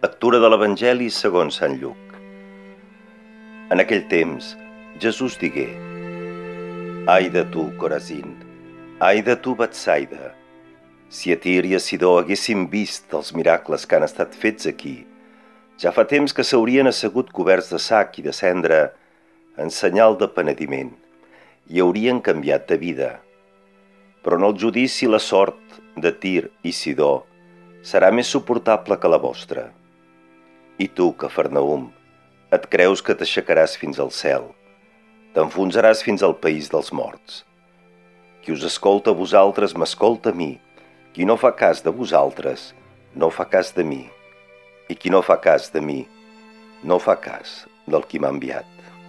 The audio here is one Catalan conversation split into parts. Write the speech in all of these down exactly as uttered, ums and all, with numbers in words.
Lectura de l'Evangeli segons Sant Lluc. En aquell temps, Jesús digué: Ai de tu, Corazín! Ai de tu, Betsaida! Si a Tir i a Sidó haguessin vist els miracles que han estat fets aquí, ja fa temps que s'haurien assegut coberts de sac i de cendra en senyal de penediment i haurien canviat de vida. Però en el judici la sort de Tir i Sidó serà més suportable que la vostra. I tu, Cafarnaum, et creus que t'aixecaràs fins al cel, t'enfonsaràs fins al país dels morts. Qui us escolta a vosaltres m'escolta a mi, qui no fa cas de vosaltres no fa cas de mi, i qui no fa cas de mi no fa cas del qui m'ha enviat.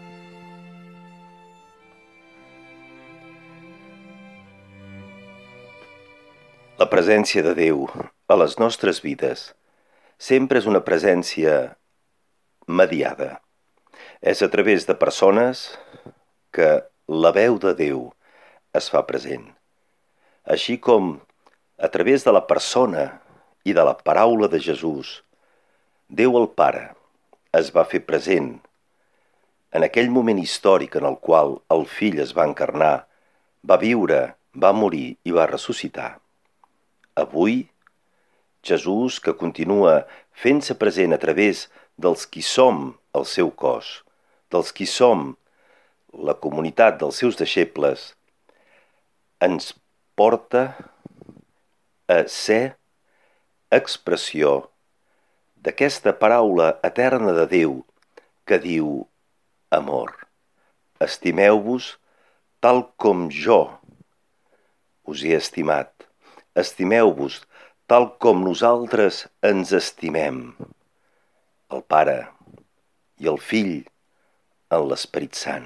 La presència de Déu a les nostres vides sempre és una presència mediada. És a través de persones que la veu de Déu es fa present. Així com a través de la persona i de la paraula de Jesús, Déu el Pare es va fer present en aquell moment històric en el qual el Fill es va encarnar, va viure, va morir i va ressuscitar. Avui, Jesús, que continua fent-se present a través dels qui som el seu cos, dels qui som la comunitat dels seus deixebles, ens porta a ser expressió d'aquesta paraula eterna de Déu que diu amor. Estimeu-vos tal com jo us he estimat. Estimeu-vos tal com nosaltres ens estimem, el Pare i el Fill en l'Esperit Sant.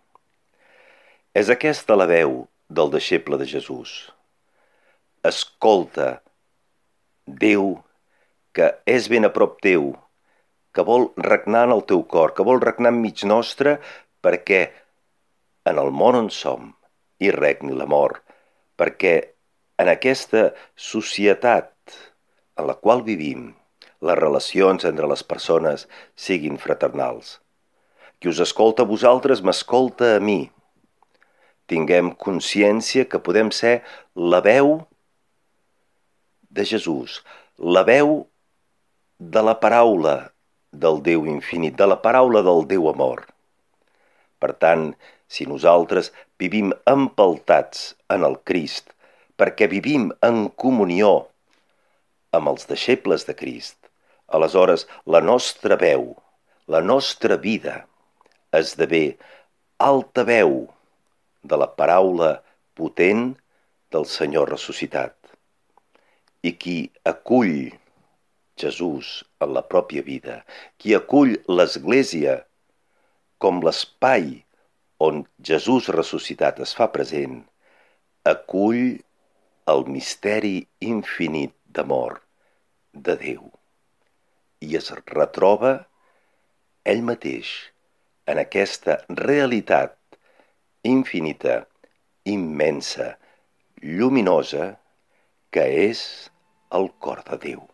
És aquesta la veu del deixeble de Jesús. Escolta Déu que és ben a prop teu, que vol regnar en el teu cor, que vol regnar enmig nostre perquè en el món on som hi regni l'amor, perquè en aquesta societat en la qual vivim, les relacions entre les persones siguin fraternals. Qui us escolta a vosaltres m'escolta a mi. Tinguem consciència que podem ser la veu de Jesús, la veu de la paraula del Déu infinit, de la paraula del Déu amor. Per tant, si nosaltres vivim empeltats en el Crist, perquè vivim en comunió amb els deixebles de Crist, aleshores la nostra veu, la nostra vida esdevé alta veu de la paraula potent del Senyor ressuscitat. I qui acull Jesús en la pròpia vida, qui acull l'Església com l'espai on Jesús ressuscitat es fa present, acull el misteri infinit d'amor de Déu i es retroba ell mateix en aquesta realitat infinita, immensa, lluminosa, que és el cor de Déu.